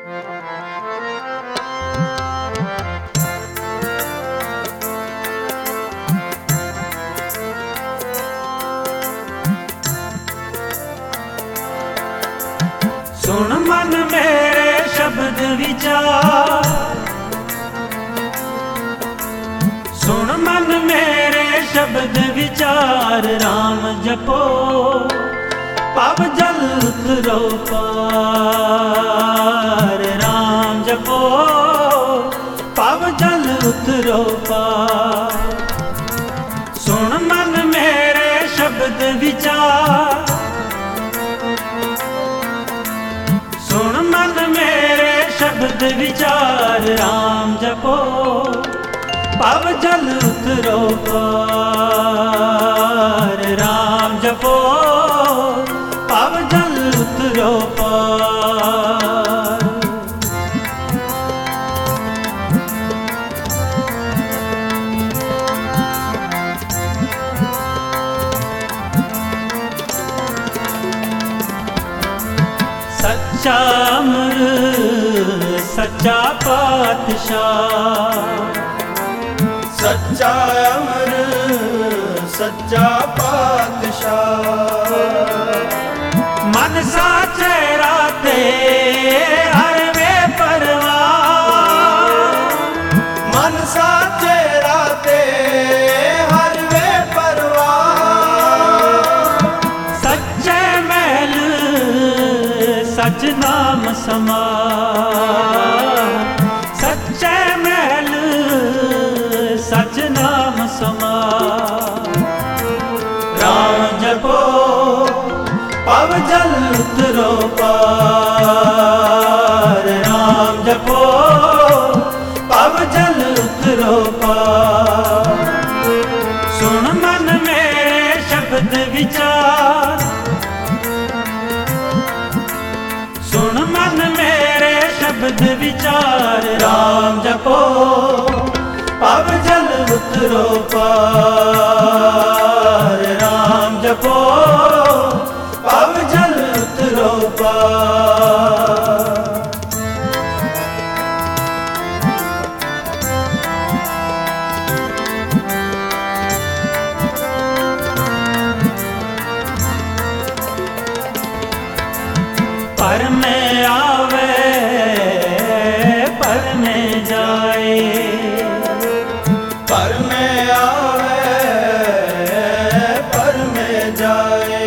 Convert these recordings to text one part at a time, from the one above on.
सुन मन मेरे शब्द विचार, सुन मन मेरे शब्द विचार। राम जपो पव जल उतरो पार, राम जपो पव जल उतरो पार। सुन मन मेरे शब्द विचार, सुन मन मेरे शब्द विचार। राम जपो पव जल उतरो पार, राम जपो पव जल उतरो पार। सच्चा अमर सच्चा पातशाह, सच्चा अमर सच्चा पातशाह। मन साचे राते हर वे परवान, मन साचे राते हर वे परवान। सच्चे महल सच नाम समा, सच्चे महल सच नाम समा। राम जपो पव जल उतरो पार, राम जपो पव जल उतरो पार। सुन मन मेरे शब्द विचार, सुन मन मेरे शब्द विचार। राम जपो पव जल उतरो पार, राम जपो पव जल उतरो पार। पर में आवे पर में जाए, पर में आवे पर में जाए।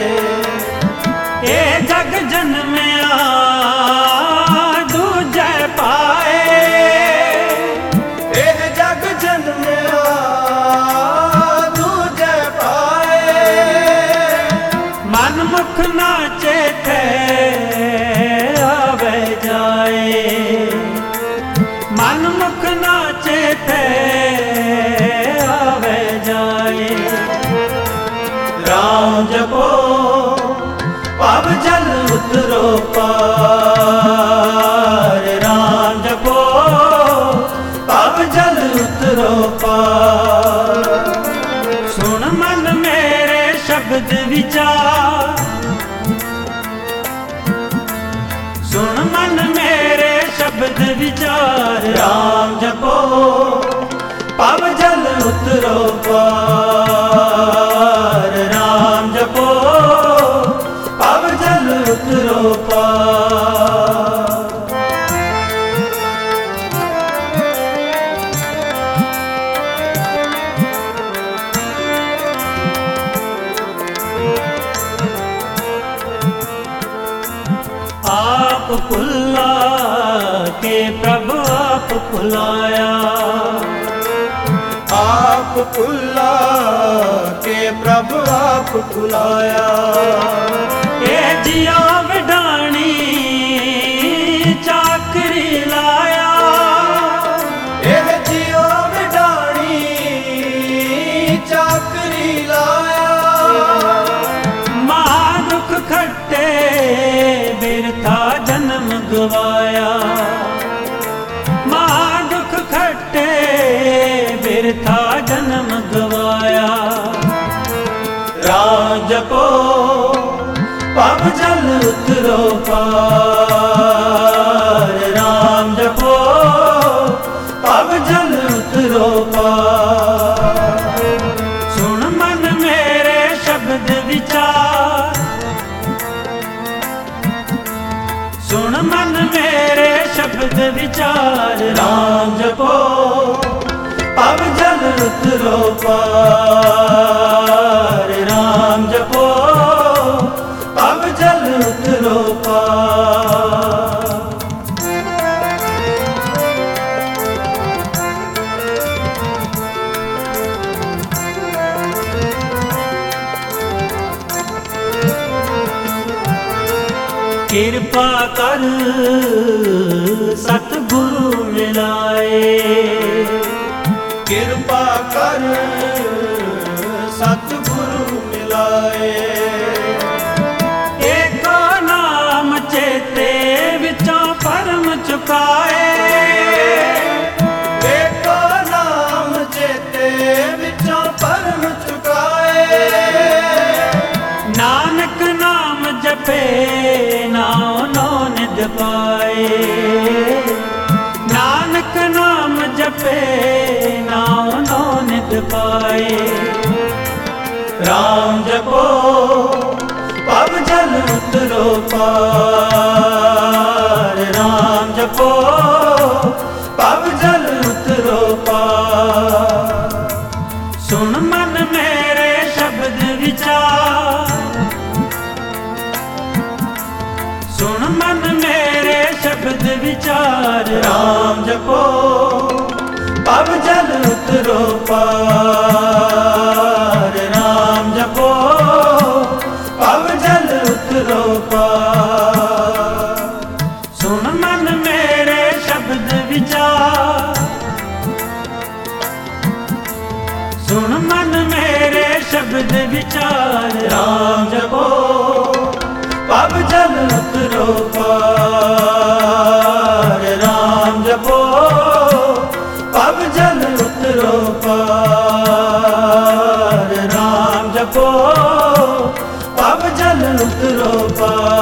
ए जग जन में आ दूजे पाए, ए जग जन में आ दूजे पाए। मन मुख नाचे थे आवे जाए, मन मुख नाचे थे आवे जाए। राम जपो पव जल उतरो पार, राम जपो पव जल उतरो पार। सुन मन मेरे शब्द विचार, सुन मन मेरे शब्द विचार। राम जपो पव जल उतरो पार, राम जपो पव जल उतरो पार। आप पुल्ला के प्रभु आप पुलाया, आप पुल्ला के प्रभु आप पुलाया। ए जिया विडाणी चाकरी लाया, ए जियो विडाणी चाकरी लाया। महादुख खट्टे बिरथा जन्म गवाया, महादुख खट्टे बिरथा जन्म गवाया। राम जपो पव जल उतरो पार, मन मेरे शब्द विचार, राम जपो अब जल उतरो पार, राम जपो अब जल उतरो पार। कृपा कर सतगुरु मिलाए, कृपा कर सतगुरु मिलाए। एको नाम चेते विचों परम चुकाए, एको नाम चेते विचों परम चुकाए। नानक नाम जपे नाम नो निध पाए, नानक नाम जपे नाम नो निध पाए। राम जपो अब जल उतरो पार, राम जपो अब जल उतरो पार। सुन मन मेरे शब्द विचार, सुन मन मेरे शब्द विचार, राम जपो अब जल उतरो पार, राम जपो अब जल उतरो पार। सुन मन मेरे शब्द विचार, सुन मन मेरे शब्द विचार, राम जपो अब जल उतरो पार, राम जपो अब जल उतरो पार, राम जपो अब जल उतरो पार।